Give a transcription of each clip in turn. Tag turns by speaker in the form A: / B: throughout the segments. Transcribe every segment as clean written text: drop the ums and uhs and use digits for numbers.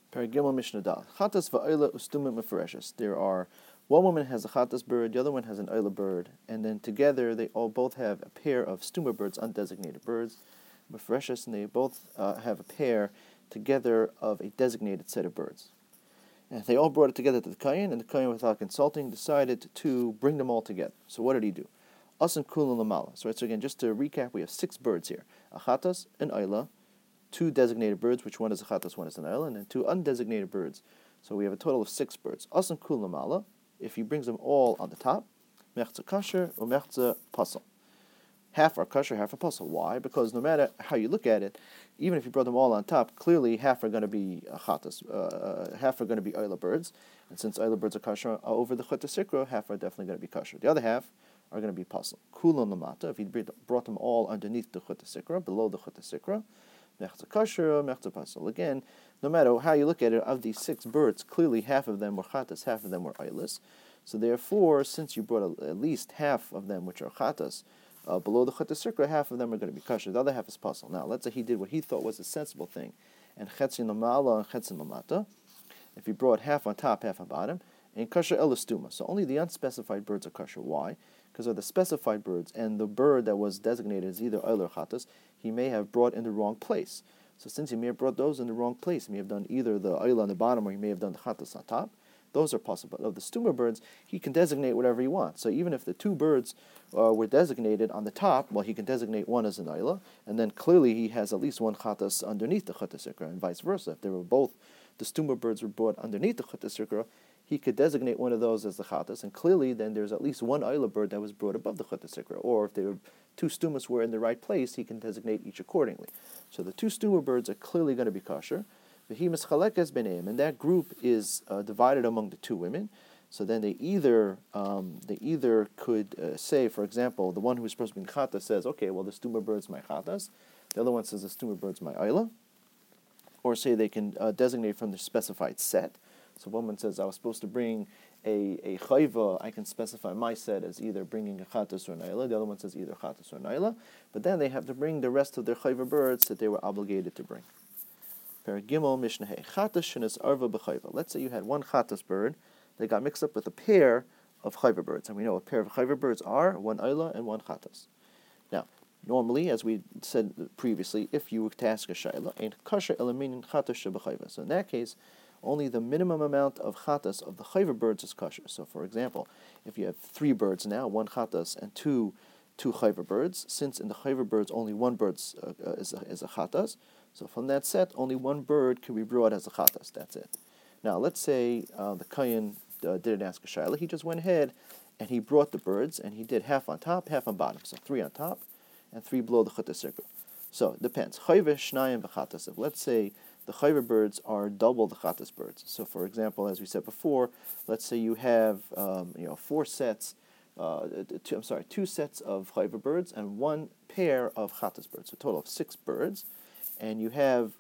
A: Paragimel Mishnah Dal. Chatas va'oila ustumim mefereshes. There are one woman has a chatas bird, the other one has an oila bird, and then together they all both have a pair of stuma birds, undesignated birds, mefereshes, and they both have a pair together of a designated set of birds. And they all brought it together to the Kayin, and the Kayin, without consulting, decided to bring them all together. So what did he do? Asan kulun lamala. So again, just to recap, we have 6 birds here: a chatas, an oila, 2 designated birds, which one is a chatas, one is an oila, and then 2 undesignated birds. So we have a total of 6 birds. Asan kulun lamala. If he brings them all on the top, mechza kasher or mechza pasal. Half are kasher, half are pasal. Why? Because no matter how you look at it, even if you brought them all on top, clearly half are going to be chatas, half are going to be oila birds, and since oila birds are kasher over the chutta sikra, half are definitely going to be kasher. The other half are going to be pasal. Kulon lamata. If he brought them all underneath the chutta sikra, below the chutta sikra, mechza kasher, mechza pasal. Again, no matter how you look at it, of these 6 birds, clearly half of them were chatas, half of them were oilas. So therefore, since you brought at least half of them, which are chatas, below the chutta sikra, half of them are going to be kasher. The other half is pasal. Now, let's say he did what he thought was a sensible thing, and chetzin lamala and chetzin lamata. If he brought half on top, half on bottom, and kasher elastuma. So only the unspecified birds are kasher. Why? Because of the specified birds, and the bird that was designated as either oil or chatas, he may have brought in the wrong place. So since he may have brought those in the wrong place, he may have done either the oil on the bottom, or he may have done the chatas on top. Those are possible. But of the stuma birds, he can designate whatever he wants. So even if the 2 birds were designated on the top, well, he can designate one as an oila, and then clearly he has at least one chatas underneath the chutta sikra, and vice versa. If they were both, the stuma birds were brought underneath the chutta sikra, he could designate one of those as the chatas, and clearly then there's at least one oila bird that was brought above the chutta sikra. Or if they were 2 stumas were in the right place, he can designate each accordingly. So the 2 stuma birds are clearly going to be kosher. And that group is divided among the 2 women. So then they either could say, for example, the one who's supposed to be chatas says, okay, well, the stuma bird's my chatas. The other one says the stuma bird's my oila. Or say they can designate from the specified set. So one says, I was supposed to bring a chayva, I can specify my set as either bringing a chatas or an oila. The other one says either chatas or an oila. But then they have to bring the rest of their chayva birds that they were obligated to bring. Paragimel Mishnah Hey. Chatas shenis arva b'chayva. Let's say you had one chatas bird that got mixed up with a pair of chayva birds. And we know a pair of chayva birds are one oila and one chatas. Now, normally, as we said previously, if you were to ask a shayla, ain't kasher elaminin chatas sheb'chayva. So in that case, only the minimum amount of chatas of the chayva birds is kasher. So for example, if you have 3 birds now, 1 chatas and two chayva birds, since in the chayva birds only 1 bird is a chatas, so from that set, only 1 bird can be brought as a chatas. That's it. Now, let's say the Kayin didn't ask a shayla. He just went ahead and he brought the birds, and he did half on top, half on bottom. So 3 on top and 3 below the chutta sikra. So it depends. Chayve shnayim v'chatas. Let's say the chayve birds are double the chatas birds. So for example, as we said before, let's say you have 4 sets, 2 sets of chayve birds and 1 pair of chatas birds. So a total of 6 birds. And you have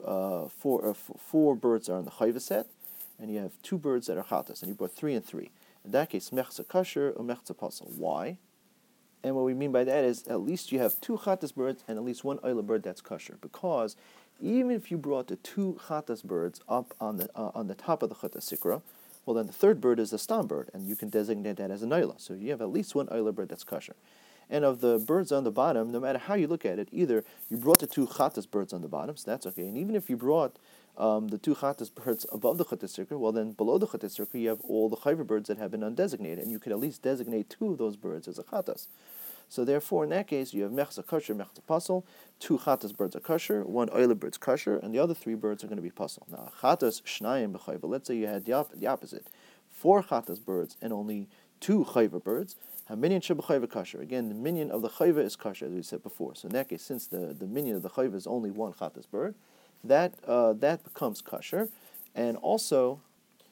A: 4 birds are in the chayva set, and you have 2 birds that are chatas, and you brought 3 and 3. In that case, mechza kasher or mechza pasal. Why? And what we mean by that is at least you have 2 chatas birds and at least 1 oila bird that's kasher. Because even if you brought the 2 chatas birds up on the top of the chutta sikra, well then the 3rd bird is a stam bird, and you can designate that as an oila. So you have at least 1 oila bird that's kasher. And of the birds on the bottom, no matter how you look at it, either you brought the 2 chatas birds on the bottom, so that's okay. And even if you brought the 2 chatas birds above the chutta sikra, well then below the chutta sikra you have all the chayva birds that have been undesignated, and you could at least designate 2 of those birds as a chatas. So therefore, in that case, you have mechza kasher, mechza pasal. 2 chatas birds are kasher, 1 oila bird's kasher, and the other 3 birds are going to be pasal. Now, chatas shnayim b'chayva. Let's say you had the opposite: 4 chatas birds and only 2 chayva birds. Minyan sheb'chayva kasher. Again, the minyan of the chayva is kasher, as we said before. So in that case, since the minyan of the chayva is only 1 chatas bird, that becomes kasher, and also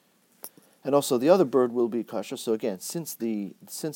A: the other bird will be kasher. So again, since the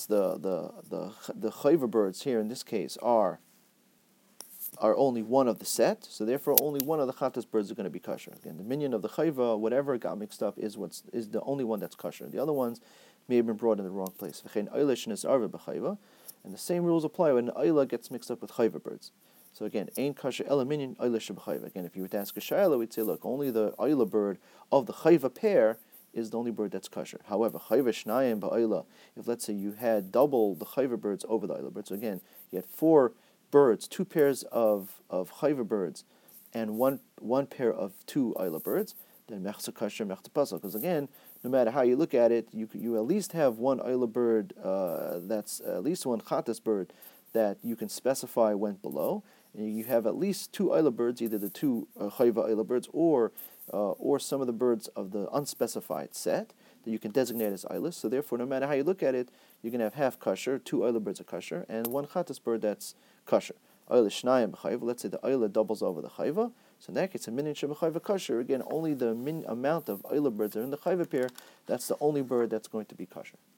A: chayva birds here in this case are only one of the set, so therefore only one of the chatas birds are going to be kasher. Again, the minyan of the chayva, whatever got mixed up, is the only one that's kasher. The other ones may have been brought in the wrong place. And the same rules apply when an oila gets mixed up with chayva birds. So again, ein kasher ela minyan oila sheb'chayva. Again, if you were to ask a shayla, we'd say, look, only the oila bird of the chayva pair is the only bird that's kosher. However, chayva shnayim ba'oila, if let's say you had double the chayva birds over the oila birds, so again, you had 4 birds, 2 pairs of chayva birds, and one pair of 2 oila birds, then mechsa kosher, mechta pasal. Because again, no matter how you look at it, you at least have one oila bird, that's at least one chatas bird that you can specify went below. And you have at least 2 oila birds, either the 2 chayva oila birds or some of the birds of the unspecified set that you can designate as oilas. So therefore, no matter how you look at it, you're going to have half kosher, 2 oila birds are kosher, and 1 chatas bird that's kosher. Oila shnayim b'chayva. Let's say the oila doubles over the chayva. So in that case, a minyan sheb'chayva kosher. Again, only the amount of oila birds that are in the chayva pair. That's the only bird that's going to be kosher.